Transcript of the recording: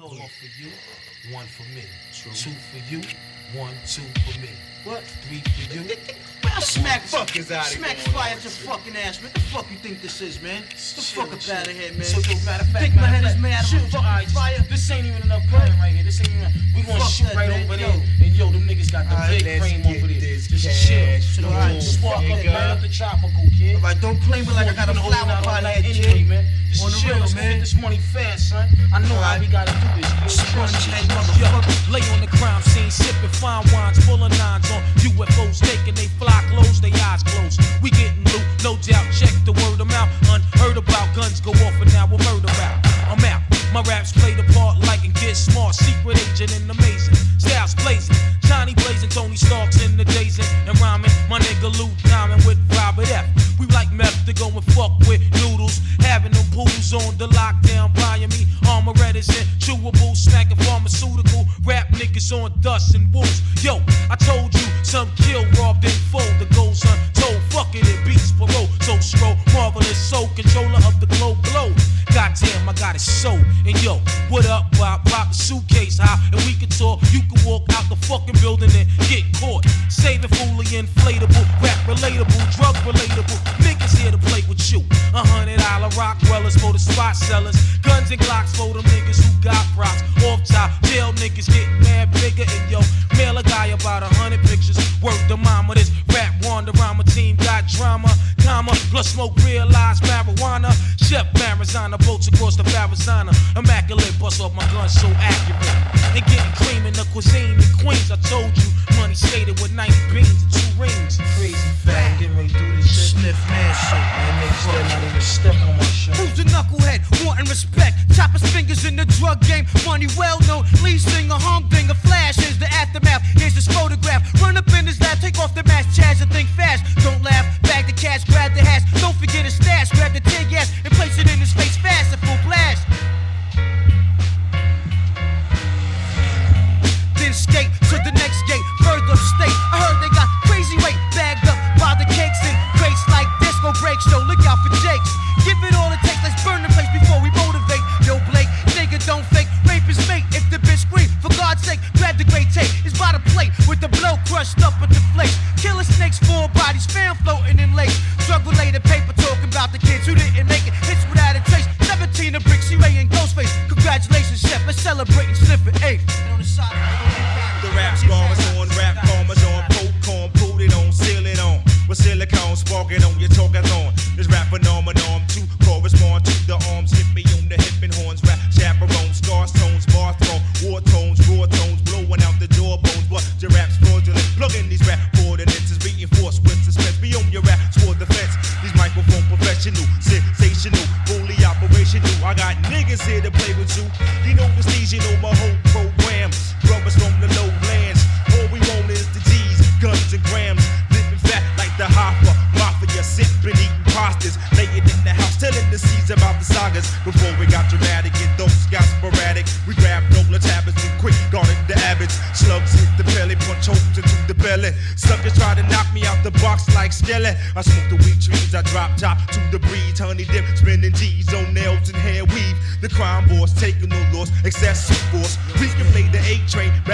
One for you, one for me. Two for you, 1, 2 for me. What? 3 for you. Man, I'll smack fuckers out of smack here. fire at your fucking ass, man. What the fuck you think this is, man? Get the fuck up out of here, man. So, matter of fact, think my head is made out of a fucking alright, fire? This ain't even enough gun right here. This ain't even. We gonna Fuck shoot that, right man. over Yo. there. And yo, them niggas got the Alright, big let's frame get over there. this Just cash chill. Alright, Spark up nigga. right up the tropical, kid. Alright, don't play me like I got a flower pot head, anyway, kid. man. Just On the chill. real, Let's go man. get this money fast, son. I know how we gotta do this, kid. Sponge head Yo, motherfucker. lay on the crime scene, sipping fine wines, full of nines on UFOs, taking they fly clothes, they eyes closed. We getting loot, no doubt. Check the word of mouth. Unheard about, guns go off, and now we're murder out. I'm out. My raps play the part like and get smart. Secret agent and amazing. Styles blazing. Johnny blazing, Tony Starks in the dazing and rhyming. My nigga Luke Diamond with Robert F. We like meth to go and fuck with noodles. Having them pools on the lockdown, buying me armorettas and chewables, smacking pharmaceutical. Rap niggas on dust and wolves. Yo, I told you some kill, robbed and fold. The goals untold. Fuck it, it beats parole. So stroll, marvelous soul, controller of the globe. Goddamn, I got it so. And yo, what up, Bob? Pop the suitcase high, and we can talk. You can walk out the fucking building and get caught. Saving fully inflatable, rap relatable, drug relatable. Niggas here to play with you. $100 rock dwellers for the spot sellers. Guns and Glocks for them niggas who got props. Off top, jail niggas getting mad bigger. And yo, mail a guy about 100 pictures. Word to mama, this rap Wanderama team got drama. Comma, plus smoke, realize marijuana. Chef Marizana, boats across the Farazana. Immaculate, bust off my gun so accurate. And getting cream in the cuisine in Queens. I told you, money skated with 90 beans and 2 rings. Crazy fat, getting ready to do this shit. Sniff man shit, man. Niggas still not even stepping on my shit. Who's the knucklehead? Wanting respect. Chop his fingers in the drug game. Money well known. Lead singer, humdinger. Flash is the aftermath. Here's his photograph. Run up in his lap. Take off the mask. Chaz and think fast. Don't laugh. Bag the cash. Grab the hash. Don't forget his stash. Grab the tear gas and place it in his face fast. At full blast. Then skate to the next gate. Further upstate. I heard they got crazy weight. Bagged up by the cakes and crates like disco breaks. Yo, look out for Jakes. Give it all it takes. Let's burn the place before we motivate. Yo, Blake, nigga, don't fake. Rape his mate. If the bitch scream, for God's sake, grab the great tape. It's by the plate with the blow crushed up with the flakes. Killer snakes, 4 bodies, fan floating in lakes. Drug related paper talking about the kids who didn't make it. Hits without a trace. 17 of bricks, C-Ray and Ghostface. Congratulations, chef. Let's celebrate and sniff it. Hey. On the side. The rap's bombers on, rap bombers on, popcorn, put it on, seal it on. With silicone, sparking on your talking on. This rap phenomenon to correspond to the arms. Hit me on the hip and horns. Rap chaperones, scars, tones, bar throne, war tones, raw tones, blowing out the jawbones. What your rap's fraudulent? Plugging these rap coordinates is reinforced with suspense. Be on your rap toward the fence. These microphone professional, sensational, fully operational. I got niggas here to play with you. You know the stage, you know my whole program. Brothers from the lowlands. All we want is the G's, guns and grams. Living fat like the Hoffa Mafia, sipping, eating pastas. Laying in the house, telling the seeds about the sagas. Before we got dramatic and those got sporadic. We grabbed Nolan's habits and quick guarded the abbots. Slugs hit the belly, punch holes into the belly. Suckers try to knock me out the box like Skelly. I smoke the weed trees, I drop top to the breeze. Honey dip, spinning G's on nails and hair weave. The crime boss taking no loss, excessive force. We can play the 8 train.